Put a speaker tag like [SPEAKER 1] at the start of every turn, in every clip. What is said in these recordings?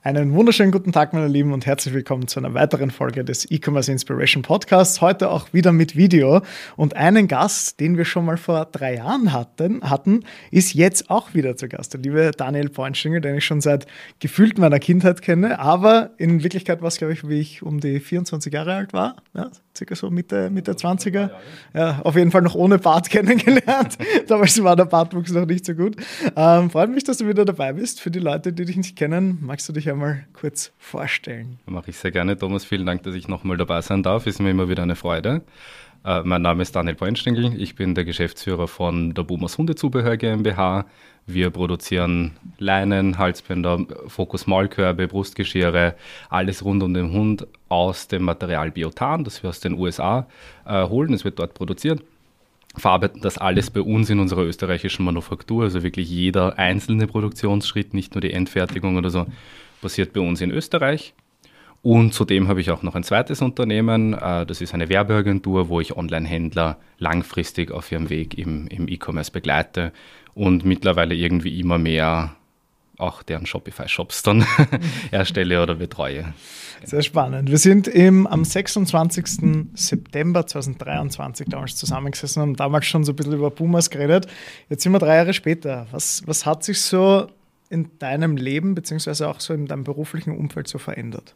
[SPEAKER 1] Einen wunderschönen guten Tag, meine Lieben, und herzlich willkommen zu einer weiteren Folge des E-Commerce Inspiration Podcasts. Heute auch wieder mit Video. Und einen Gast, den wir schon mal vor 3 Jahren hatten, ist jetzt auch wieder zu Gast. Der liebe Daniel Poinschingel, den ich schon seit gefühlt meiner Kindheit kenne. Aber in Wirklichkeit war es, glaube ich, wie ich um die 24 Jahre alt war. Ja, circa so Mitte 20er. Ja, auf jeden Fall noch ohne Bart kennengelernt. Damals war der Bartwuchs noch nicht so gut. Freut mich, dass du wieder dabei bist. Für die Leute, die dich nicht kennen, magst du dich einmal kurz vorstellen?
[SPEAKER 2] Mache ich sehr gerne, Thomas. Vielen Dank, dass ich nochmal dabei sein darf. Ist mir immer wieder eine Freude. Mein Name ist Daniel Poinschingel. Ich bin der Geschäftsführer von der Boomers Hundezubehör GmbH. Wir produzieren Leinen, Halsbänder, Fokus Maulkörbe, Brustgeschirre, alles rund um den Hund aus dem Material Biotan, das wir aus den USA holen. Es wird dort produziert. Verarbeiten das alles bei uns in unserer österreichischen Manufaktur, also wirklich jeder einzelne Produktionsschritt, nicht nur die Endfertigung oder so, passiert bei uns in Österreich. Und zudem habe ich auch noch ein zweites Unternehmen, das ist eine Werbeagentur, wo ich Online-Händler langfristig auf ihrem Weg im E-Commerce begleite und mittlerweile irgendwie immer mehr auch deren Shopify-Shops dann erstelle oder betreue.
[SPEAKER 1] Sehr spannend. Wir sind am 26. September 2023 damals zusammengesessen und haben damals schon so ein bisschen über Boomers geredet. Jetzt sind wir 3 Jahre später. Was hat sich so in deinem Leben beziehungsweise auch so in deinem beruflichen Umfeld so verändert?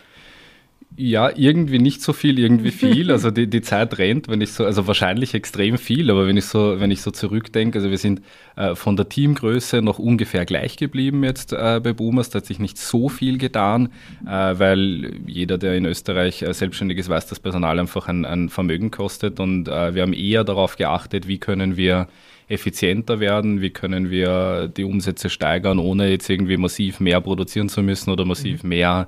[SPEAKER 2] Ja, irgendwie nicht so viel, irgendwie viel. Also die Zeit rennt, also wahrscheinlich extrem viel, aber wenn ich so zurückdenke, also wir sind von der Teamgröße noch ungefähr gleich geblieben jetzt bei Boomers. Da hat sich nicht so viel getan, weil jeder, der in Österreich selbstständig ist, weiß, dass Personal einfach ein Vermögen kostet und wir haben eher darauf geachtet, wie können wir effizienter werden, wie können wir die Umsätze steigern, ohne jetzt irgendwie massiv mehr produzieren zu müssen oder massiv mehr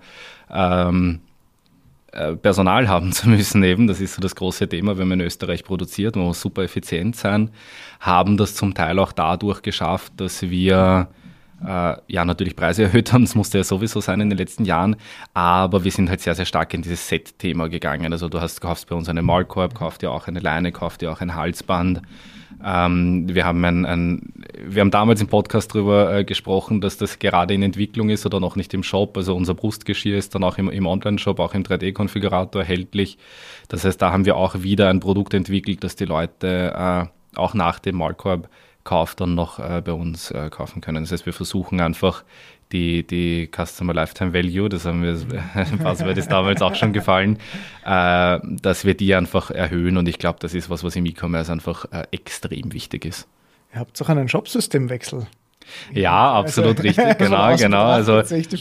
[SPEAKER 2] Personal haben zu müssen eben. Das ist so das große Thema, wenn man in Österreich produziert. Man muss super effizient sein. Haben das zum Teil auch dadurch geschafft, dass wir natürlich Preise erhöht haben. Das musste ja sowieso sein in den letzten Jahren. Aber wir sind halt sehr, sehr stark in dieses Set-Thema gegangen. Also du kaufst bei uns einen Maulkorb, kaufst dir auch eine Leine, kaufst dir auch ein Halsband. Wir haben damals im Podcast darüber gesprochen, dass das gerade in Entwicklung ist oder noch nicht im Shop. Also unser Brustgeschirr ist dann auch im Online-Shop, auch im 3D-Konfigurator erhältlich. Das heißt, da haben wir auch wieder ein Produkt entwickelt, das die Leute auch nach dem Maulkorb-Kauf dann noch bei uns kaufen können. Das heißt, wir versuchen einfach die Customer Lifetime Value, das haben wir, was mir das damals auch schon gefallen, dass wir die einfach erhöhen und ich glaube, das ist was im E-Commerce einfach extrem wichtig ist.
[SPEAKER 1] Ihr habt doch einen Shopsystemmwechsel.
[SPEAKER 2] Ja, absolut richtig, genau. Also stimmt,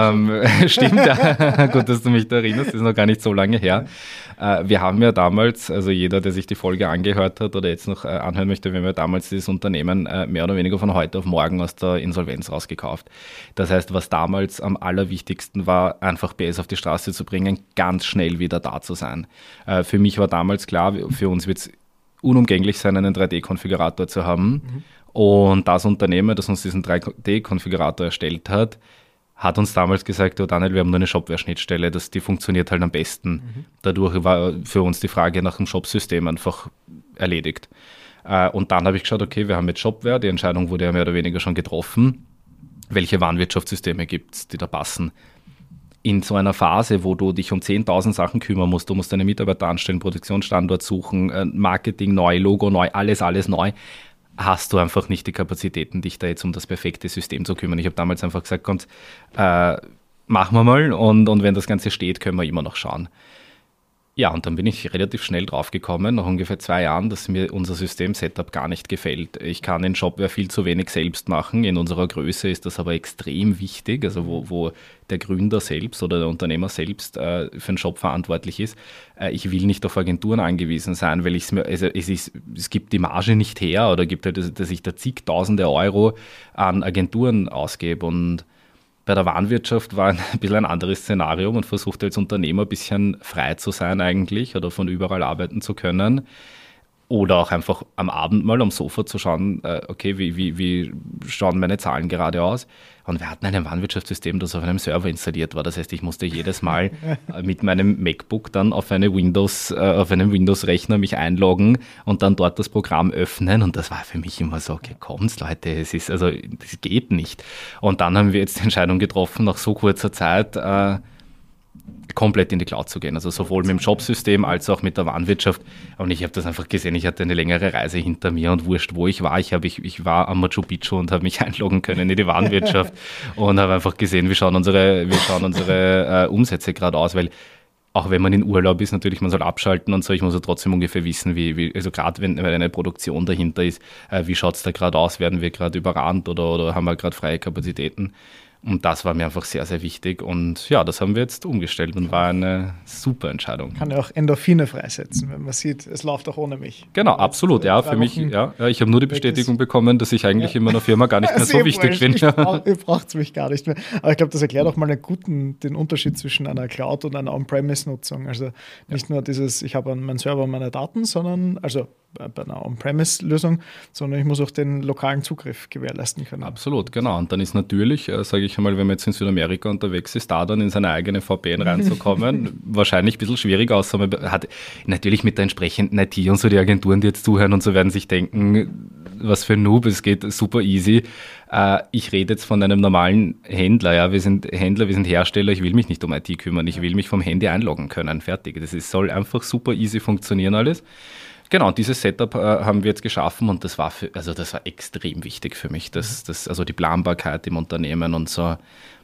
[SPEAKER 2] ja. Gut, dass du mich da erinnerst, das ist noch gar nicht so lange her. Wir haben ja damals, also jeder, der sich die Folge angehört hat oder jetzt noch anhören möchte, wir haben ja damals dieses Unternehmen mehr oder weniger von heute auf morgen aus der Insolvenz rausgekauft. Das heißt, was damals am allerwichtigsten war, einfach PS auf die Straße zu bringen, ganz schnell wieder da zu sein. Für mich war damals klar, für uns wird es unumgänglich sein, einen 3D-Konfigurator zu haben. Und das Unternehmen, das uns diesen 3D-Konfigurator erstellt hat uns damals gesagt, oh Daniel, wir haben nur eine Shopware-Schnittstelle, die funktioniert halt am besten. Dadurch war für uns die Frage nach dem Shopsystem einfach erledigt. Und dann habe ich geschaut, okay, wir haben jetzt Shopware, die Entscheidung wurde ja mehr oder weniger schon getroffen. Welche Warenwirtschaftssysteme gibt es, die da passen? In so einer Phase, wo du dich um 10.000 Sachen kümmern musst, du musst deine Mitarbeiter anstellen, Produktionsstandort suchen, Marketing neu, Logo neu, alles neu, hast du einfach nicht die Kapazitäten, dich da jetzt um das perfekte System zu kümmern. Ich habe damals einfach gesagt, komm, machen wir mal und wenn das Ganze steht, können wir immer noch schauen. Ja, und dann bin ich relativ schnell drauf gekommen, nach ungefähr 2 Jahren, dass mir unser System-Setup gar nicht gefällt. Ich kann in Shopware viel zu wenig selbst machen. In unserer Größe ist das aber extrem wichtig, also wo der Gründer selbst oder der Unternehmer selbst für den Shop verantwortlich ist. Ich will nicht auf Agenturen angewiesen sein, weil es gibt die Marge nicht her oder gibt halt, dass ich da zigtausende Euro an Agenturen ausgebe. Und bei der Warenwirtschaft war ein bisschen ein anderes Szenario. Man versucht als Unternehmer ein bisschen frei zu sein eigentlich oder von überall arbeiten zu können. Oder auch einfach am Abend mal am Sofa zu schauen, okay, wie schauen meine Zahlen gerade aus? Und wir hatten ein Warenwirtschaftssystem, das auf einem Server installiert war. Das heißt, ich musste jedes Mal mit meinem MacBook dann auf einem Windows-Rechner mich einloggen und dann dort das Programm öffnen. Und das war für mich immer so, okay, kommt's Leute, das geht nicht. Und dann haben wir jetzt die Entscheidung getroffen, nach so kurzer Zeit, komplett in die Cloud zu gehen. Also sowohl mit dem Shopsystem als auch mit der Warenwirtschaft. Und ich habe das einfach gesehen, ich hatte eine längere Reise hinter mir und wurscht, wo ich war. Ich war am Machu Picchu und habe mich einloggen können in die Warenwirtschaft und habe einfach gesehen, wie schauen unsere Umsätze gerade aus, weil auch wenn man in Urlaub ist, natürlich, man soll abschalten und so, ich muss ja trotzdem ungefähr wissen, also gerade wenn eine Produktion dahinter ist, wie schaut es da gerade aus, werden wir gerade überrannt oder haben wir gerade freie Kapazitäten? Und das war mir einfach sehr, sehr wichtig. Und ja, das haben wir jetzt umgestellt und war eine super Entscheidung.
[SPEAKER 1] Kann ja auch Endorphine freisetzen, wenn man sieht, es läuft auch ohne mich.
[SPEAKER 2] Genau, absolut. Ja, für mich, ja. Ich habe nur die Bestätigung bekommen, dass ich eigentlich in meiner Firma gar nicht mehr so wichtig bin.
[SPEAKER 1] Ihr braucht es mich gar nicht mehr. Aber ich glaube, das erklärt auch mal den Unterschied zwischen einer Cloud und einer On-Premise-Nutzung. Also nicht nur dieses, ich habe an meinen Server meine Daten, sondern, also bei einer On-Premise-Lösung, sondern ich muss auch den lokalen Zugriff gewährleisten können.
[SPEAKER 2] Absolut, genau. Und dann ist natürlich, sage ich einmal, wenn man jetzt in Südamerika unterwegs ist, da dann in seine eigene VPN reinzukommen, wahrscheinlich ein bisschen schwierig, außer man hat natürlich mit der entsprechenden IT und so die Agenturen, die jetzt zuhören und so, werden sich denken, was für ein Noob, es geht super easy. Ich rede jetzt von einem normalen Händler, ja, wir sind Händler, wir sind Hersteller, ich will mich nicht um IT kümmern, ich will mich vom Handy einloggen können, fertig. Soll einfach super easy funktionieren alles. Genau, dieses Setup haben wir jetzt geschaffen und das war extrem wichtig für mich. Also die Planbarkeit im Unternehmen und so,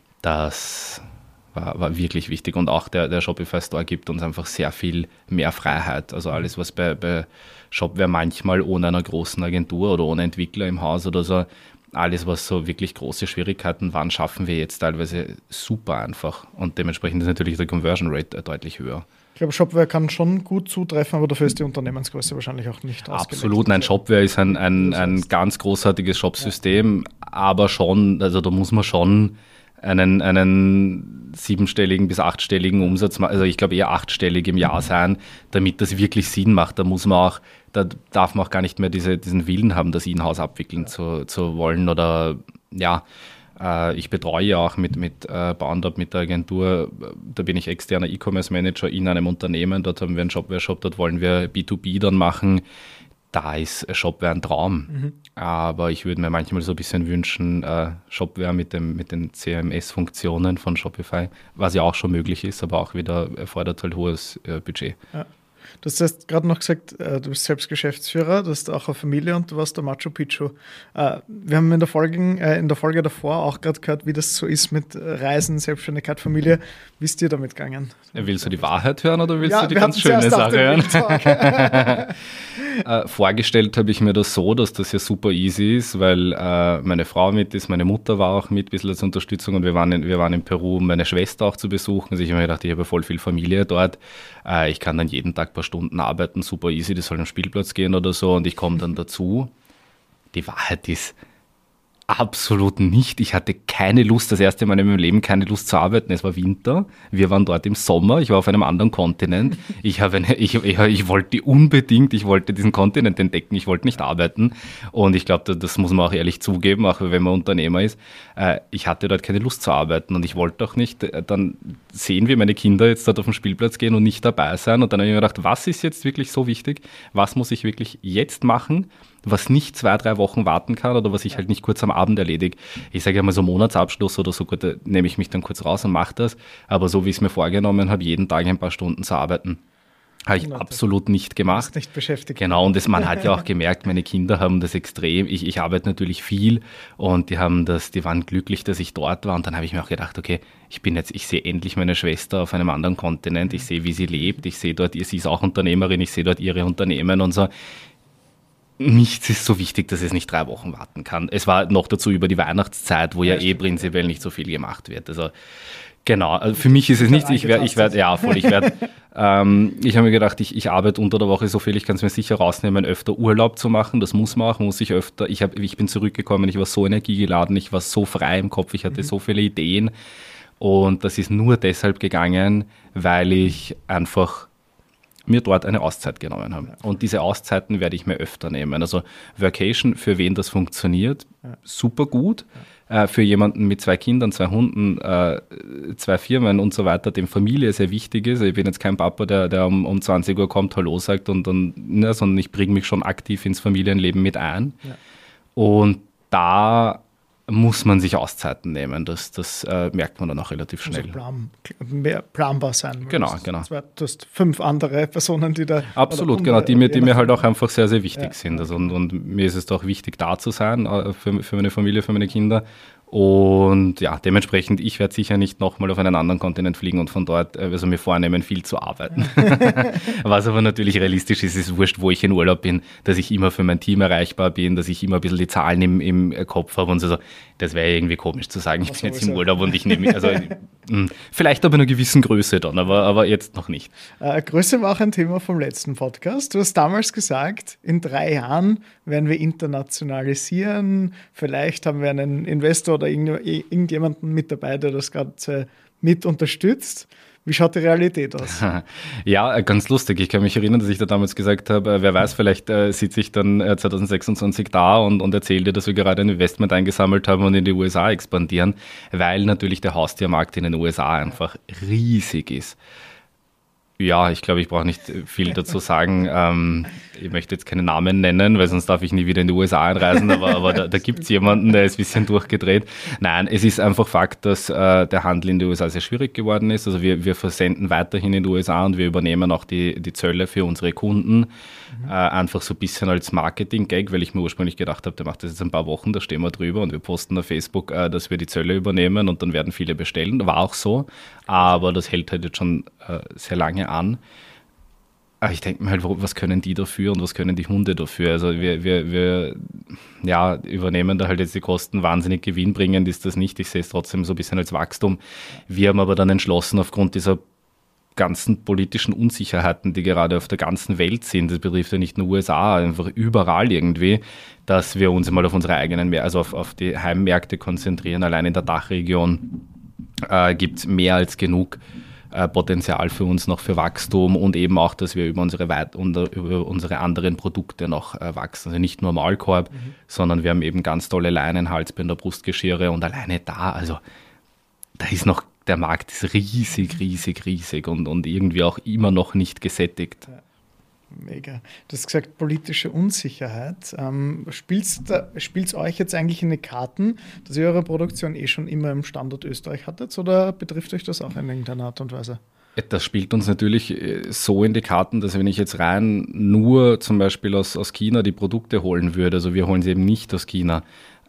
[SPEAKER 2] das war wirklich wichtig. Und auch der Shopify Store gibt uns einfach sehr viel mehr Freiheit. Also alles, was bei Shopware manchmal ohne einer großen Agentur oder ohne Entwickler im Haus oder so, alles, was so wirklich große Schwierigkeiten waren, schaffen wir jetzt teilweise super einfach. Und dementsprechend ist natürlich der Conversion Rate deutlich höher.
[SPEAKER 1] Ich glaube, Shopware kann schon gut zutreffen, aber dafür ist die Unternehmensgröße wahrscheinlich auch nicht ausgelegt.
[SPEAKER 2] Absolut, nein, Shopware ist ein ganz großartiges Shopsystem, aber schon, also da muss man schon einen 7-stelligen bis 8-stelligen Umsatz, also ich glaube eher 8-stellig im Jahr sein, damit das wirklich Sinn macht. Da darf man auch gar nicht mehr diesen Willen haben, das In-house abwickeln zu wollen oder ja. Ich betreue ja auch mit Boundup, mit der Agentur, da bin ich externer E-Commerce-Manager in einem Unternehmen, dort haben wir einen Shopware-Shop, dort wollen wir B2B dann machen, da ist Shopware ein Traum, aber ich würde mir manchmal so ein bisschen wünschen, Shopware mit den CMS-Funktionen von Shopify, was ja auch schon möglich ist, aber auch wieder erfordert halt hohes Budget.
[SPEAKER 1] Ja. Du hast gerade noch gesagt, du bist selbst Geschäftsführer, du hast auch eine Familie und du warst der Machu Picchu. Wir haben in der Folge davor auch gerade gehört, wie das so ist mit Reisen, Selbstständigkeit, Familie. Wie ist dir damit gegangen?
[SPEAKER 2] Willst du die Wahrheit hören oder willst du die ganz schöne Sache hören? Vorgestellt habe ich mir das so, dass das ja super easy ist, weil meine Frau mit ist, meine Mutter war auch mit, ein bisschen als Unterstützung und wir waren in Peru, um meine Schwester auch zu besuchen. Also ich habe mir gedacht, ich habe voll viel Familie dort. Ich kann dann jeden Tag ein paar Stunden arbeiten, super easy, das soll am Spielplatz gehen oder so und ich komme dann dazu. Die Wahrheit ist absolut nicht. Ich hatte keine Lust, das erste Mal in meinem Leben keine Lust zu arbeiten. Es war Winter, wir waren dort im Sommer, ich war auf einem anderen Kontinent. Ich wollte diesen Kontinent entdecken, ich wollte nicht arbeiten. Und ich glaube, das muss man auch ehrlich zugeben, auch wenn man Unternehmer ist. Ich hatte dort keine Lust zu arbeiten und ich wollte auch nicht dann sehen, wie meine Kinder jetzt dort auf den Spielplatz gehen und nicht dabei sein. Und dann habe ich mir gedacht, was ist jetzt wirklich so wichtig? Was muss ich wirklich jetzt machen, was nicht 2-3 Wochen warten kann oder was ich halt nicht kurz am Abend erledige. Ich sage ja mal so Monatsabschluss oder so, gut, da nehme ich mich dann kurz raus und mache das. Aber so wie ich es mir vorgenommen habe, jeden Tag ein paar Stunden zu arbeiten, habe ich absolut nicht gemacht.
[SPEAKER 1] Nicht beschäftigt.
[SPEAKER 2] Genau, und man hat ja auch gemerkt, meine Kinder haben das extrem. Ich arbeite natürlich viel und die waren glücklich, dass ich dort war. Und dann habe ich mir auch gedacht, okay, ich sehe endlich meine Schwester auf einem anderen Kontinent. Ich sehe, wie sie lebt. Ich sehe dort, sie ist auch Unternehmerin. Ich sehe dort ihre Unternehmen und so. Nichts ist so wichtig, dass es nicht 3 Wochen warten kann. Es war noch dazu über die Weihnachtszeit, wo ja prinzipiell nicht so viel gemacht wird. Also genau, also für mich ist es nicht, ich habe mir gedacht, ich arbeite unter der Woche so viel, ich kann es mir sicher rausnehmen, öfter Urlaub zu machen, das muss man auch, ich bin zurückgekommen, ich war so energiegeladen, ich war so frei im Kopf, ich hatte so viele Ideen und das ist nur deshalb gegangen, weil ich einfach mir dort eine Auszeit genommen habe. Und diese Auszeiten werde ich mir öfter nehmen. Also Workation, für wen das funktioniert, super gut. Für jemanden mit 2 Kindern, 2 Hunden, 2 Firmen und so weiter, dem Familie sehr wichtig ist. Ich bin jetzt kein Papa, der um 20 Uhr kommt, Hallo sagt sondern ich bringe mich schon aktiv ins Familienleben mit ein. Ja. Und da muss man sich Auszeiten nehmen. Das merkt man dann auch relativ schnell.
[SPEAKER 1] Also mehr planbar sein.
[SPEAKER 2] Genau.
[SPEAKER 1] Du hast 5 andere Personen, die da...
[SPEAKER 2] Absolut, genau, die mir halt auch einfach sehr, sehr wichtig sind. Also, und mir ist es auch wichtig, da zu sein für meine Familie, für meine Kinder. Und ja, dementsprechend, ich werde sicher nicht nochmal auf einen anderen Kontinent fliegen und von dort, also mir vornehmen, viel zu arbeiten. Was aber natürlich realistisch ist, ist wurscht, wo ich in Urlaub bin, dass ich immer für mein Team erreichbar bin, dass ich immer ein bisschen die Zahlen im Kopf habe und so. Das wäre irgendwie komisch zu sagen, ich bin jetzt im Urlaub und ich nehme, also vielleicht aber in einer gewissen Größe dann, aber jetzt noch nicht.
[SPEAKER 1] Größe war auch ein Thema vom letzten Podcast. Du hast damals gesagt, in 3 Jahren werden wir internationalisieren, vielleicht haben wir einen Investor oder irgendjemanden mit dabei, der das Ganze mit unterstützt. Wie schaut die Realität aus?
[SPEAKER 2] Ja, ganz lustig. Ich kann mich erinnern, dass ich da damals gesagt habe, wer weiß, vielleicht sitze ich dann 2026 da und erzähle dir, dass wir gerade ein Investment eingesammelt haben und in die USA expandieren, weil natürlich der Haustiermarkt in den USA einfach riesig ist. Ja, ich glaube, ich brauche nicht viel dazu sagen. Ich möchte jetzt keine Namen nennen, weil sonst darf ich nie wieder in die USA einreisen, aber da gibt es jemanden, der ist ein bisschen durchgedreht. Nein, es ist einfach Fakt, dass der Handel in den USA sehr schwierig geworden ist. Also wir versenden weiterhin in die USA und wir übernehmen auch die Zölle für unsere Kunden. Einfach so ein bisschen als Marketing-Gag, weil ich mir ursprünglich gedacht habe, der macht das jetzt ein paar Wochen, da stehen wir drüber und wir posten auf Facebook, dass wir die Zölle übernehmen und dann werden viele bestellen. War auch so, aber das hält halt jetzt schon sehr lange an. Aber ich denke mir halt, was können die dafür und was können die Hunde dafür? Also wir übernehmen da halt jetzt die Kosten, wahnsinnig gewinnbringend ist das nicht. Ich sehe es trotzdem so ein bisschen als Wachstum. Wir haben aber dann entschlossen, aufgrund dieser ganzen politischen Unsicherheiten, die gerade auf der ganzen Welt sind, das betrifft ja nicht nur USA, einfach überall irgendwie, dass wir uns mal auf unsere eigenen, also auf die Heimmärkte konzentrieren. Allein in der Dachregion gibt es mehr als genug Potenzial für uns noch für Wachstum und eben auch, dass wir über unsere anderen Produkte noch wachsen. Also nicht nur Maulkorb, sondern wir haben eben ganz tolle Leinen, Halsbänder, Brustgeschirre und alleine da ist noch, der Markt ist riesig und irgendwie auch immer noch nicht gesättigt.
[SPEAKER 1] Ja, mega. Du hast gesagt, politische Unsicherheit. Spielt es euch jetzt eigentlich in die Karten, dass ihr eure Produktion schon immer im Standort Österreich hattet oder betrifft euch das auch in irgendeiner Art und Weise?
[SPEAKER 2] Das spielt uns natürlich so in die Karten, dass wenn ich jetzt rein nur zum Beispiel aus China die Produkte holen würde, also wir holen sie eben nicht aus China,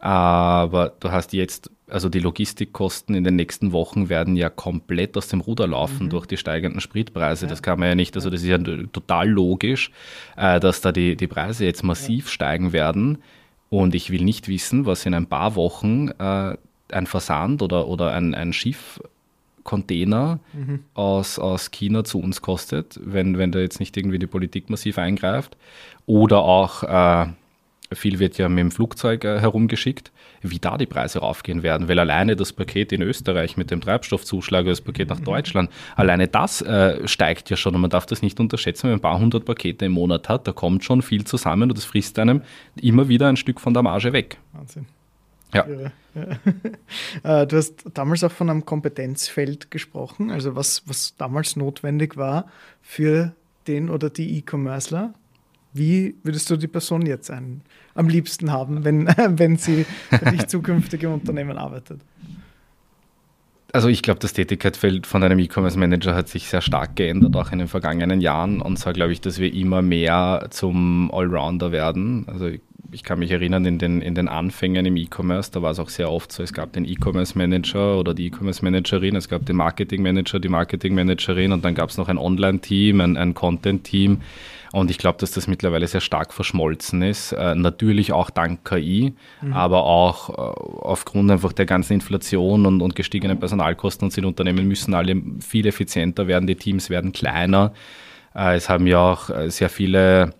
[SPEAKER 2] aber du hast jetzt, also die Logistikkosten in den nächsten Wochen werden ja komplett aus dem Ruder laufen durch die steigenden Spritpreise. Das kann man ja nicht, also das ist ja total logisch, dass da die Preise jetzt massiv steigen werden. Und ich will nicht wissen, was in ein paar Wochen ein Versand oder ein Schiffcontainer aus China zu uns kostet, wenn da jetzt nicht irgendwie die Politik massiv eingreift. Oder auch viel wird ja mit dem Flugzeug herumgeschickt, wie da die Preise raufgehen werden, weil alleine das Paket in Österreich mit dem Treibstoffzuschlag, das Paket nach Deutschland, alleine das steigt ja schon und man darf das nicht unterschätzen, wenn man ein paar hundert Pakete im Monat hat, da kommt schon viel zusammen und das frisst einem immer wieder ein Stück von der Marge weg.
[SPEAKER 1] Wahnsinn.
[SPEAKER 2] Ja.
[SPEAKER 1] Ja. Du hast damals auch von einem Kompetenzfeld gesprochen, also was damals notwendig war für den oder die E-Commercer. Wie würdest du die Person jetzt am liebsten haben, wenn sie für dich zukünftig im Unternehmen arbeitet?
[SPEAKER 2] Also ich glaube, das Tätigkeitsfeld von einem E-Commerce-Manager hat sich sehr stark geändert, auch in den vergangenen Jahren. Und zwar glaube ich, dass wir immer mehr zum Allrounder werden. Also ich kann mich erinnern, in den Anfängen im E-Commerce, da war es auch sehr oft so, es gab den E-Commerce-Manager oder die E-Commerce-Managerin, es gab den Marketing-Manager, die Marketing-Managerin und dann gab es noch ein Online-Team, ein Content-Team. Und ich glaube, dass das mittlerweile sehr stark verschmolzen ist. Natürlich auch dank KI, aber auch aufgrund einfach der ganzen Inflation und gestiegenen Personalkosten und die Unternehmen müssen alle viel effizienter werden, die Teams werden kleiner. Es haben ja auch sehr viele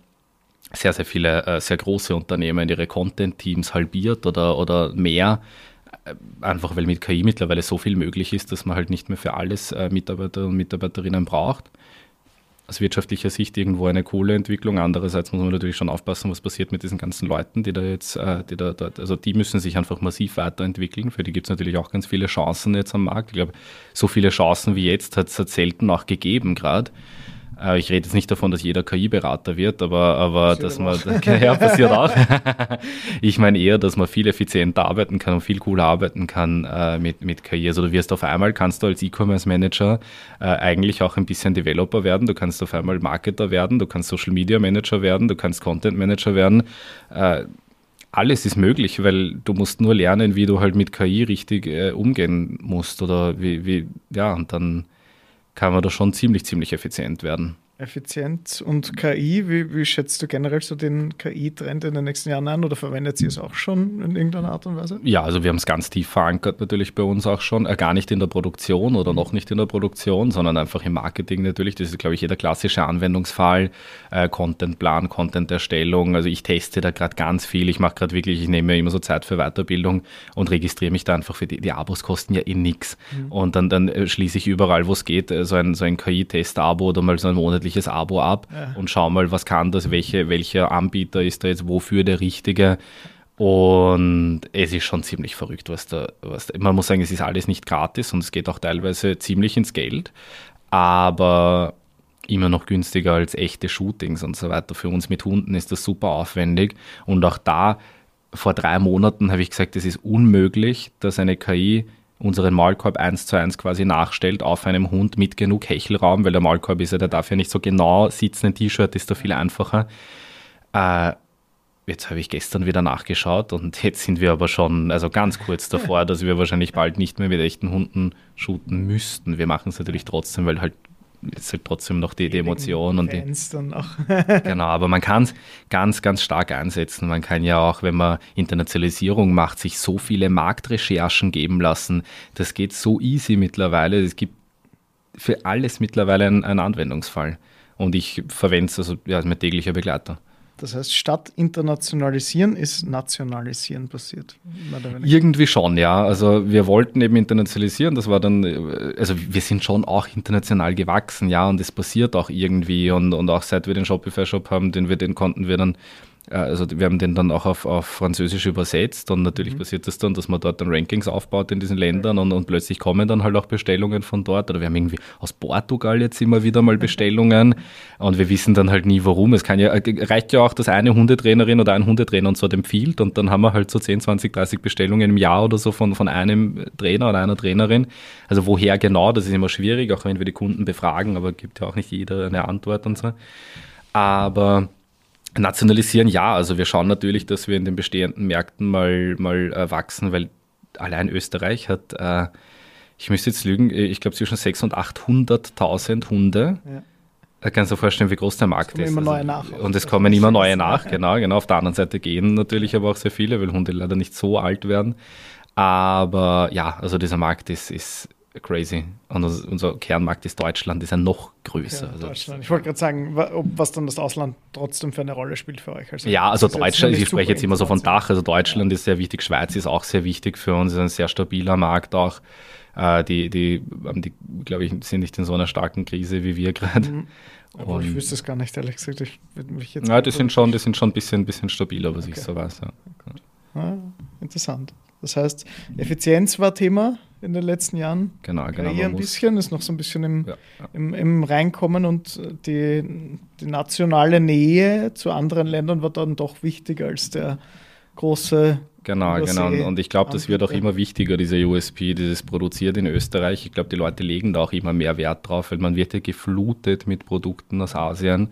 [SPEAKER 2] sehr große Unternehmen ihre Content-Teams halbiert oder mehr, einfach weil mit KI mittlerweile so viel möglich ist, dass man halt nicht mehr für alles Mitarbeiter und Mitarbeiterinnen braucht. aus wirtschaftlicher Sicht irgendwo eine coole Entwicklung. Andererseits muss man natürlich schon aufpassen, was passiert mit diesen ganzen Leuten, die da jetzt, also die müssen sich einfach massiv weiterentwickeln. Für die gibt es natürlich auch ganz viele Chancen jetzt am Markt. Ich glaube, so viele Chancen wie jetzt hat es selten auch gegeben gerade. Ich rede jetzt nicht davon, dass jeder KI-Berater wird, aber dass man, ja, passiert auch. Ich meine eher, dass man viel effizienter arbeiten kann und viel cooler arbeiten kann mit KI. Also du wirst auf einmal, kannst du als E-Commerce-Manager eigentlich auch ein bisschen Developer werden, du kannst auf einmal Marketer werden, du kannst Social-Media-Manager werden, du kannst Content-Manager werden. Alles ist möglich, weil du musst nur lernen, wie du halt mit KI richtig umgehen musst oder und dann kann man da schon ziemlich effizient werden.
[SPEAKER 1] Effizient und KI, wie schätzt du generell so den KI-Trend in den nächsten Jahren an oder verwendet ihr es auch schon in irgendeiner Art und Weise?
[SPEAKER 2] Ja, also wir haben es ganz tief verankert natürlich bei uns auch schon, gar nicht in der Produktion oder noch nicht in der Produktion, sondern einfach im Marketing natürlich. Das ist, glaube ich, jeder klassische Anwendungsfall, Contentplan, Content-Erstellung. Also ich teste da gerade ganz viel. Ich nehme mir immer so Zeit für Weiterbildung und registriere mich da einfach für die Abos kosten ja nichts. Und dann schließe ich überall, wo es geht, so ein KI-Test-Abo oder mal so ein monatliches Abo ab und schau mal, was kann das, welcher Anbieter ist da jetzt wofür der richtige. Und es ist schon ziemlich verrückt, man muss sagen, es ist alles nicht gratis und es geht auch teilweise ziemlich ins Geld, aber immer noch günstiger als echte Shootings und so weiter. Für uns mit Hunden ist das super aufwendig und auch da, vor 3 Monaten habe ich gesagt, es ist unmöglich, dass eine KI unseren Maulkorb 1:1 quasi nachstellt auf einem Hund mit genug Hechelraum, weil der Maulkorb ist ja, der darf ja nicht so genau sitzen, ein T-Shirt ist da viel einfacher. Jetzt habe ich gestern wieder nachgeschaut und jetzt sind wir aber schon, also ganz kurz davor, dass wir wahrscheinlich bald nicht mehr mit echten Hunden shooten müssten. Wir machen es natürlich trotzdem, weil halt ist halt trotzdem noch die Emotion und die
[SPEAKER 1] dann auch.
[SPEAKER 2] Genau, aber man kann es ganz stark einsetzen. Man kann ja auch, wenn man Internationalisierung macht, sich so viele Marktrecherchen geben lassen. Das geht so easy mittlerweile. Es gibt für alles mittlerweile einen Anwendungsfall. Und ich verwende es als mein täglicher Begleiter.
[SPEAKER 1] Das heißt, statt internationalisieren ist nationalisieren passiert.
[SPEAKER 2] Irgendwie schon, ja. Also wir wollten eben internationalisieren, das war dann, also wir sind schon auch international gewachsen, ja, und es passiert auch irgendwie und auch seit wir den Shopify-Shop haben, den konnten wir dann, also wir haben den dann auch auf Französisch übersetzt und natürlich passiert das dann, dass man dort dann Rankings aufbaut in diesen Ländern und plötzlich kommen dann halt auch Bestellungen von dort oder wir haben irgendwie aus Portugal jetzt immer wieder mal Bestellungen und wir wissen dann halt nie warum. Es reicht ja auch, dass eine Hundetrainerin oder ein Hundetrainer uns dort empfiehlt und dann haben wir halt so 10, 20, 30 Bestellungen im Jahr oder so von einem Trainer oder einer Trainerin. Also woher genau, das ist immer schwierig, auch wenn wir die Kunden befragen, aber gibt ja auch nicht jeder eine Antwort und so. Aber nationalisieren, ja, also wir schauen natürlich, dass wir in den bestehenden Märkten mal wachsen, weil allein Österreich hat, ich müsste jetzt lügen, ich glaube zwischen 600.000 und 800.000 Hunde. Ja. Da kannst du dir vorstellen, wie groß der Markt ist.
[SPEAKER 1] Immer neue nach.
[SPEAKER 2] Und es kommen immer neue nach, genau. Auf der anderen Seite gehen natürlich aber auch sehr viele, weil Hunde leider nicht so alt werden. Aber ja, also dieser Markt ist crazy. Und unser Kernmarkt ist Deutschland, ist ja noch größer.
[SPEAKER 1] Ja, also Deutschland. Ich wollte gerade sagen, was dann das Ausland trotzdem für eine Rolle spielt für euch. Also
[SPEAKER 2] ja, also Deutschland, ich spreche jetzt immer so von Dach, also Deutschland ist sehr wichtig, Schweiz ist auch sehr wichtig für uns, ist ein sehr stabiler Markt auch. Die glaube ich, sind nicht in so einer starken Krise wie wir gerade.
[SPEAKER 1] Aber ich wüsste es gar nicht, ehrlich gesagt.
[SPEAKER 2] Die sind schon ein bisschen stabiler, was ich so weiß. Ja.
[SPEAKER 1] Interessant. Das heißt, Effizienz war Thema in den letzten Jahren.
[SPEAKER 2] Genau.
[SPEAKER 1] Ein bisschen, ist noch so ein bisschen im Reinkommen und die nationale Nähe zu anderen Ländern war dann doch wichtiger als der große.
[SPEAKER 2] Genau. Und ich glaube, das wird auch immer wichtiger, dieser USP, dieses produziert in Österreich. Ich glaube, die Leute legen da auch immer mehr Wert drauf, weil man wird ja geflutet mit Produkten aus Asien.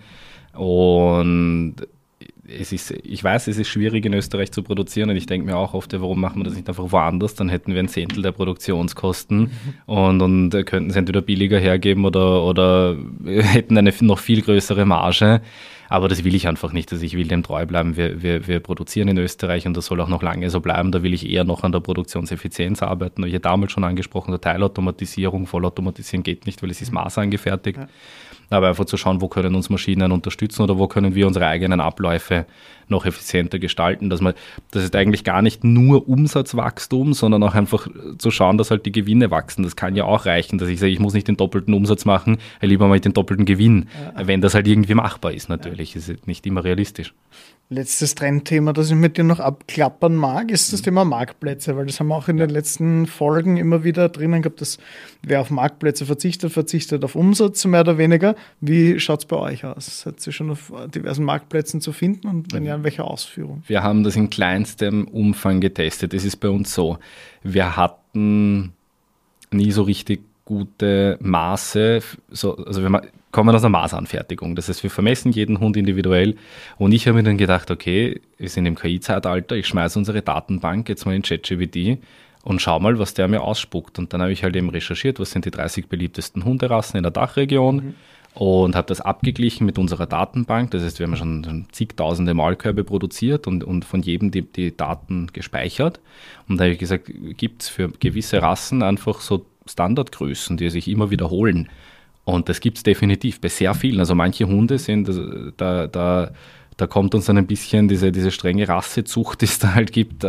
[SPEAKER 2] Und ich weiß, es ist schwierig in Österreich zu produzieren und ich denke mir auch oft, warum machen wir das nicht einfach woanders, dann hätten wir 1/10 der Produktionskosten und könnten es entweder billiger hergeben oder hätten eine noch viel größere Marge, aber das will ich einfach nicht, also ich will dem treu bleiben, wir produzieren in Österreich und das soll auch noch lange so bleiben, da will ich eher noch an der Produktionseffizienz arbeiten, ich habe damals schon angesprochen, der Teilautomatisierung, Vollautomatisieren geht nicht, weil es ist maßangefertigt. Aber einfach zu schauen, wo können uns Maschinen unterstützen oder wo können wir unsere eigenen Abläufe noch effizienter gestalten, das ist eigentlich gar nicht nur Umsatzwachstum, sondern auch einfach zu schauen, dass halt die Gewinne wachsen. Das kann ja auch reichen, dass ich sage, ich muss nicht den doppelten Umsatz machen, lieber mal den doppelten Gewinn, wenn das halt irgendwie machbar ist natürlich. Das ist nicht immer realistisch.
[SPEAKER 1] Letztes Trendthema, das ich mit dir noch abklappern mag, ist das Thema Marktplätze, weil das haben wir auch in den letzten Folgen immer wieder drinnen gehabt, dass wer auf Marktplätze verzichtet auf Umsatz, mehr oder weniger. Wie schaut es bei euch aus? Seid ihr schon auf diversen Marktplätzen zu finden und wenn ja, in welcher Ausführung?
[SPEAKER 2] Wir haben das in kleinstem Umfang getestet. Es ist bei uns so, wir hatten nie so richtig gute Maße, also wir kommen aus einer Maßanfertigung. Das heißt, wir vermessen jeden Hund individuell und ich habe mir dann gedacht, okay, wir sind im KI-Zeitalter, ich schmeiße unsere Datenbank jetzt mal in ChatGPT und schau mal, was der mir ausspuckt. Und dann habe ich halt eben recherchiert, was sind die 30 beliebtesten Hunderassen in der Dachregion und habe das abgeglichen mit unserer Datenbank. Das heißt, wir haben schon zigtausende Maulkörbe produziert und von jedem die Daten gespeichert. Und da habe ich gesagt, gibt es für gewisse Rassen einfach so Standardgrößen, die sich immer wiederholen. Und das gibt es definitiv bei sehr vielen. Also manche Hunde sind, da kommt uns dann ein bisschen diese strenge Rassezucht, die es da halt gibt,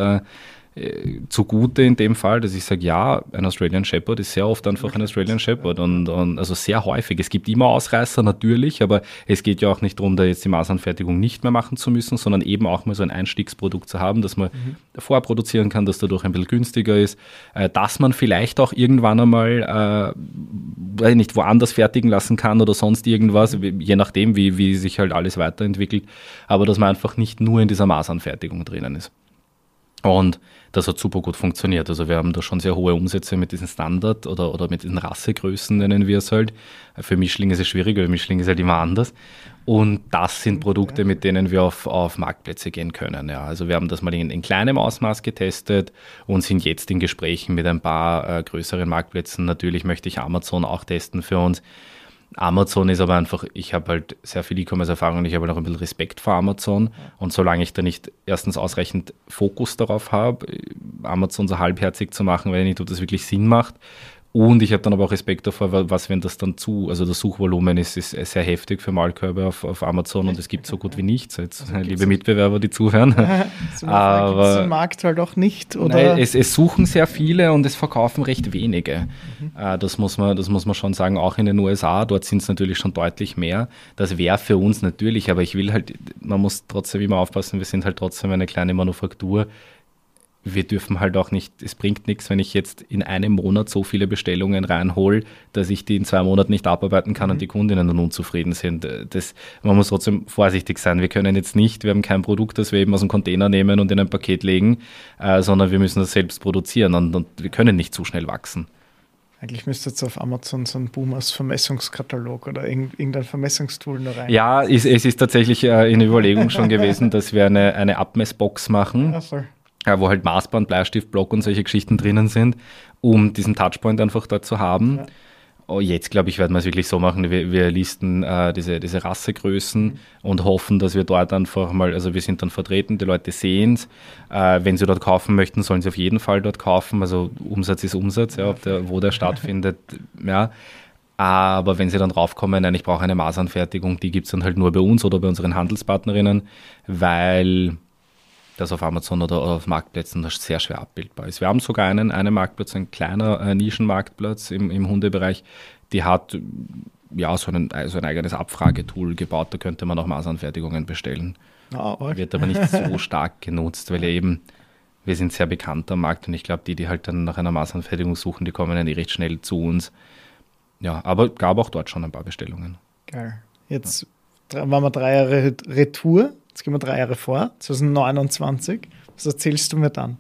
[SPEAKER 2] zugute in dem Fall, dass ich sage, ja, ein Australian Shepherd ist sehr oft einfach ein Australian Shepherd und also sehr häufig. Es gibt immer Ausreißer natürlich, aber es geht ja auch nicht darum, da jetzt die Maßanfertigung nicht mehr machen zu müssen, sondern eben auch mal so ein Einstiegsprodukt zu haben, dass man vorproduzieren kann, dass dadurch ein bisschen günstiger ist, dass man vielleicht auch irgendwann einmal nicht woanders fertigen lassen kann oder sonst irgendwas, je nachdem, wie sich halt alles weiterentwickelt, aber dass man einfach nicht nur in dieser Maßanfertigung drinnen ist. Und das hat super gut funktioniert. Also wir haben da schon sehr hohe Umsätze mit diesen Standard- oder mit diesen Rassegrößen, nennen wir es halt. Für Mischlinge ist es schwieriger, weil Mischling ist halt immer anders. Und das sind Produkte, mit denen wir auf Marktplätze gehen können. Ja. Also wir haben das mal in kleinem Ausmaß getestet und sind jetzt in Gesprächen mit ein paar größeren Marktplätzen. Natürlich möchte ich Amazon auch testen für uns. Amazon ist aber einfach, ich habe halt sehr viel E-Commerce-Erfahrung und ich habe halt auch ein bisschen Respekt vor Amazon. Und solange ich da nicht erstens ausreichend Fokus darauf habe, Amazon so halbherzig zu machen, weil ich nicht, ob das wirklich Sinn macht. Und ich habe dann aber auch Respekt davor, was, wenn das dann also das Suchvolumen ist sehr heftig für Maulkörbe auf Amazon und es gibt so gut wie nichts. Jetzt, also liebe Mitbewerber, die zuhören.
[SPEAKER 1] Aber gibt es den Markt halt auch nicht? Oder?
[SPEAKER 2] Nein, es suchen sehr viele und es verkaufen recht wenige. Das muss man schon sagen, auch in den USA, dort sind es natürlich schon deutlich mehr. Das wäre für uns natürlich, aber man muss trotzdem immer aufpassen, wir sind halt trotzdem eine kleine Manufaktur. Wir dürfen halt auch nicht, es bringt nichts, wenn ich jetzt in einem Monat so viele Bestellungen reinhole, dass ich die in 2 Monaten nicht abarbeiten kann und die Kundinnen dann unzufrieden sind. Man muss trotzdem vorsichtig sein. Wir haben kein Produkt, das wir eben aus dem Container nehmen und in ein Paket legen, sondern wir müssen das selbst produzieren und wir können nicht zu schnell wachsen.
[SPEAKER 1] Eigentlich müsste jetzt auf Amazon so ein Boomers Vermessungskatalog oder irgendein Vermessungstool noch rein.
[SPEAKER 2] Ja, es ist tatsächlich in Überlegung schon gewesen, dass wir eine Abmessbox machen. Ja, voll. Wo halt Maßband, Bleistift, Block und solche Geschichten drinnen sind, um diesen Touchpoint einfach dort zu haben. Ja. Oh, jetzt, glaube ich, werden wir es wirklich so machen, wir listen diese Rassegrößen und hoffen, dass wir dort einfach mal, also wir sind dann vertreten, die Leute sehen es. Wenn sie dort kaufen möchten, sollen sie auf jeden Fall dort kaufen. Also Umsatz ist Umsatz, ja, wo der stattfindet. Ja. Aber wenn sie dann draufkommen, nein, ich brauche eine Maßanfertigung, die gibt es dann halt nur bei uns oder bei unseren Handelspartnerinnen, weil das auf Amazon oder auf Marktplätzen das sehr schwer abbildbar ist. Wir haben sogar einen Marktplatz, ein kleiner Nischenmarktplatz im Hundebereich, die hat ja so ein eigenes Abfragetool gebaut, da könnte man auch Maßanfertigungen bestellen. Wird aber nicht so stark genutzt, weil wir sind sehr bekannt am Markt und ich glaube, die halt dann nach einer Maßanfertigung suchen, die kommen dann recht schnell zu uns. Ja, aber gab auch dort schon ein paar Bestellungen.
[SPEAKER 1] Geil. Jetzt waren wir 3 Jahre Retour. Jetzt gehen wir 3 Jahre vor, 2029. Was erzählst du mir dann?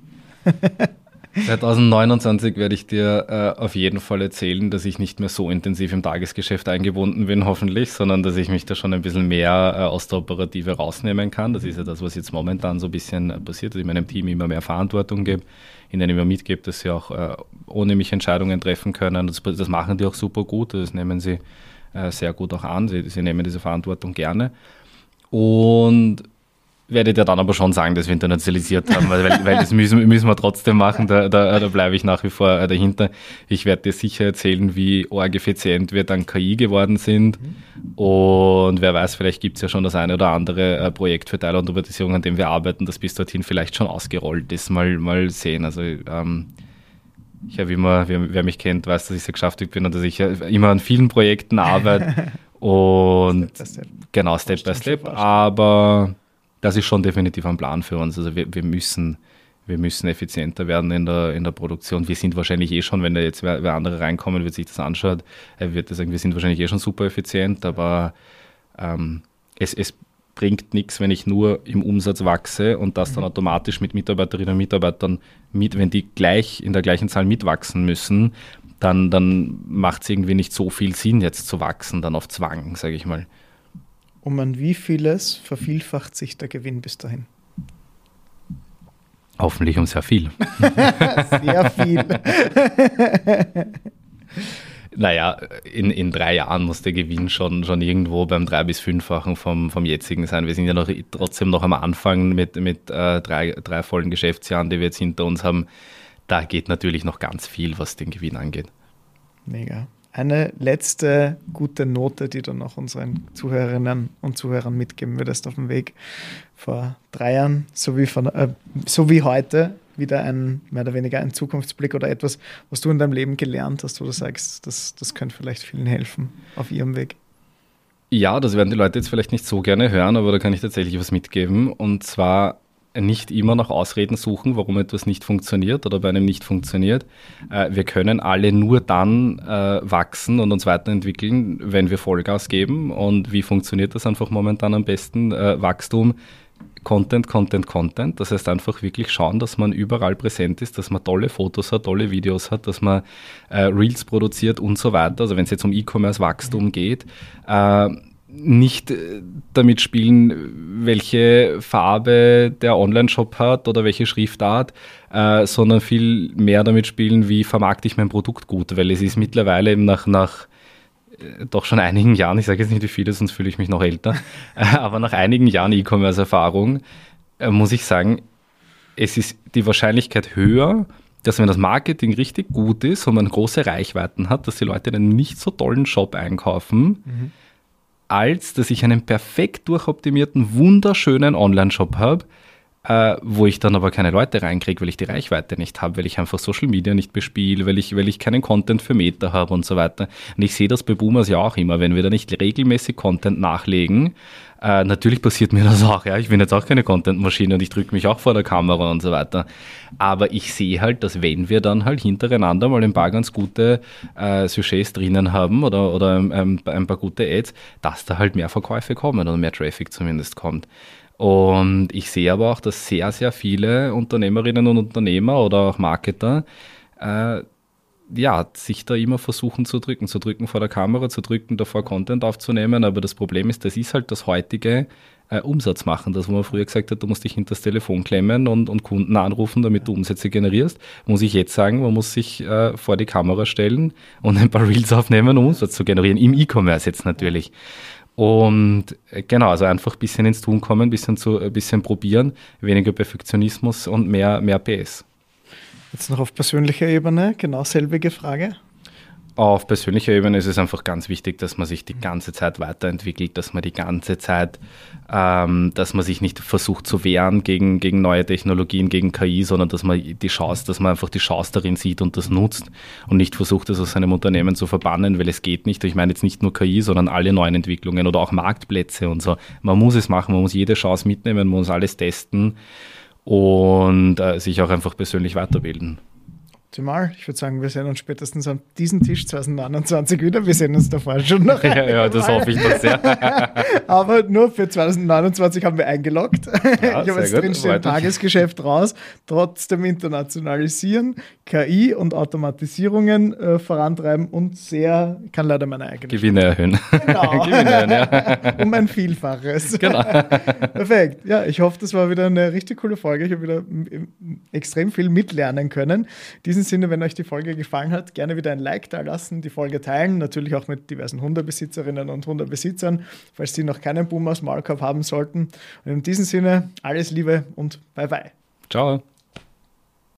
[SPEAKER 2] 2029 werde ich dir auf jeden Fall erzählen, dass ich nicht mehr so intensiv im Tagesgeschäft eingebunden bin, hoffentlich, sondern dass ich mich da schon ein bisschen mehr aus der Operative rausnehmen kann. Das ist ja das, was jetzt momentan so ein bisschen passiert, dass ich meinem Team immer mehr Verantwortung gebe, ihnen immer mitgebe, dass sie auch ohne mich Entscheidungen treffen können. Das machen die auch super gut, das nehmen sie sehr gut auch an. Sie nehmen diese Verantwortung gerne. Und werdet ihr dann aber schon sagen, dass wir internationalisiert haben, weil das müssen wir trotzdem machen, da bleibe ich nach wie vor dahinter. Ich werde dir sicher erzählen, wie arg effizient wir dann KI geworden sind und wer weiß, vielleicht gibt es ja schon das eine oder andere Projekt für Teilautomatisierung, an dem wir arbeiten, das bis dorthin vielleicht schon ausgerollt ist, mal sehen. Also ich habe immer, wer mich kennt, weiß, dass ich sehr geschäftig bin und dass ich immer an vielen Projekten arbeite und Step by Step, aber das ist schon definitiv ein Plan für uns. Also wir müssen effizienter werden in der Produktion. Wir sind wahrscheinlich schon, wenn da jetzt wer andere reinkommen, wird sich das anschaut, wird das sagen, wir sind wahrscheinlich schon super effizient, aber es bringt nichts, wenn ich nur im Umsatz wachse und das dann automatisch mit Mitarbeiterinnen und Mitarbeitern wenn die in der gleichen Zahl mitwachsen müssen, dann macht es irgendwie nicht so viel Sinn, jetzt zu wachsen, dann auf Zwang, sage ich mal.
[SPEAKER 1] An wie vieles vervielfacht sich der Gewinn bis dahin?
[SPEAKER 2] Hoffentlich um sehr viel.
[SPEAKER 1] Sehr viel.
[SPEAKER 2] Naja, in 3 Jahren muss der Gewinn schon irgendwo beim 3- bis 5-fachen vom jetzigen sein. Wir sind ja trotzdem noch am Anfang mit 3 vollen Geschäftsjahren, die wir jetzt hinter uns haben. Da geht natürlich noch ganz viel, was den Gewinn angeht.
[SPEAKER 1] Mega. Eine letzte gute Note, die du noch unseren Zuhörerinnen und Zuhörern mitgeben würdest auf dem Weg vor 3 Jahren, so wie heute, wieder mehr oder weniger ein Zukunftsblick oder etwas, was du in deinem Leben gelernt hast, wo du sagst, das könnte vielleicht vielen helfen auf ihrem Weg.
[SPEAKER 2] Ja, das werden die Leute jetzt vielleicht nicht so gerne hören, aber da kann ich tatsächlich was mitgeben. Und zwar nicht immer nach Ausreden suchen, warum etwas nicht funktioniert oder bei einem nicht funktioniert. Wir können alle nur dann wachsen und uns weiterentwickeln, wenn wir Vollgas geben. Und wie funktioniert das einfach momentan am besten? Wachstum, Content. Das heißt einfach wirklich schauen, dass man überall präsent ist, dass man tolle Fotos hat, tolle Videos hat, dass man Reels produziert und so weiter. Also wenn es jetzt um E-Commerce-Wachstum geht, nicht damit spielen, welche Farbe der Online-Shop hat oder welche Schriftart, sondern viel mehr damit spielen, wie vermarkte ich mein Produkt gut, weil es ist mittlerweile eben nach doch schon einigen Jahren, ich sage jetzt nicht wie viele, sonst fühle ich mich noch älter, aber nach einigen Jahren E-Commerce-Erfahrung muss ich sagen, es ist die Wahrscheinlichkeit höher, dass wenn das Marketing richtig gut ist und man große Reichweiten hat, dass die Leute einen nicht so tollen Shop einkaufen, als dass ich einen perfekt durchoptimierten, wunderschönen Online-Shop habe, wo ich dann aber keine Leute reinkriege, weil ich die Reichweite nicht habe, weil ich einfach Social Media nicht bespiele, weil ich keinen Content für Meta habe und so weiter. Und ich sehe das bei Boomers ja auch immer, wenn wir da nicht regelmäßig Content nachlegen. Natürlich passiert mir das auch, ja. Ich bin jetzt auch keine Content-Maschine und ich drücke mich auch vor der Kamera und so weiter. Aber ich sehe halt, dass wenn wir dann halt hintereinander mal ein paar ganz gute Sujets drinnen haben oder ein paar gute Ads, dass da halt mehr Verkäufe kommen oder mehr Traffic zumindest kommt. Und ich sehe aber auch, dass sehr, sehr viele Unternehmerinnen und Unternehmer oder auch Marketer sich da immer versuchen zu drücken vor der Kamera, zu drücken, davor Content aufzunehmen. Aber das Problem ist, das ist halt das heutige Umsatz machen. Das, wo man früher gesagt hat, du musst dich hinter das Telefon klemmen und Kunden anrufen, damit du Umsätze generierst, muss ich jetzt sagen, man muss sich vor die Kamera stellen und ein paar Reels aufnehmen, um Umsatz zu generieren. Im E-Commerce jetzt natürlich. Und genau, also einfach ein bisschen ins Tun kommen, ein bisschen probieren, weniger Perfektionismus und mehr PS.
[SPEAKER 1] Jetzt noch auf persönlicher Ebene, genau selbige Frage.
[SPEAKER 2] Auf persönlicher Ebene ist es einfach ganz wichtig, dass man sich die ganze Zeit weiterentwickelt, dass man die ganze Zeit, dass man sich nicht versucht zu wehren gegen neue Technologien, gegen KI, sondern dass man einfach die Chance darin sieht und das nutzt und nicht versucht, das aus seinem Unternehmen zu verbannen, weil es geht nicht. Ich meine jetzt nicht nur KI, sondern alle neuen Entwicklungen oder auch Marktplätze und so. Man muss es machen, man muss jede Chance mitnehmen, man muss alles testen und sich auch einfach persönlich weiterbilden.
[SPEAKER 1] Optimal. Ich würde sagen, wir sehen uns spätestens an diesem Tisch 2029 wieder. Wir sehen uns davor schon noch.
[SPEAKER 2] Ja, das hoffe ich doch sehr.
[SPEAKER 1] Aber nur für 2029 haben wir eingeloggt.
[SPEAKER 2] Ja,
[SPEAKER 1] ich habe jetzt drinstehen, Tagesgeschäft raus, trotzdem internationalisieren, KI und Automatisierungen vorantreiben und kann leider meine eigene
[SPEAKER 2] Gewinne erhöhen.
[SPEAKER 1] Genau.
[SPEAKER 2] Gewinne erhöhen, ja.
[SPEAKER 1] Um ein Vielfaches.
[SPEAKER 2] Genau.
[SPEAKER 1] Perfekt. Ja, ich hoffe, das war wieder eine richtig coole Folge. Ich habe wieder extrem viel mitlernen können. In diesem diesem Sinne, wenn euch die Folge gefallen hat, gerne wieder ein Like da lassen, die Folge teilen, natürlich auch mit diversen Hundebesitzerinnen und Hundebesitzern, falls die noch keinen Buben aus Maulkorb haben sollten. Und in diesem Sinne, alles Liebe und bye bye.
[SPEAKER 2] Ciao.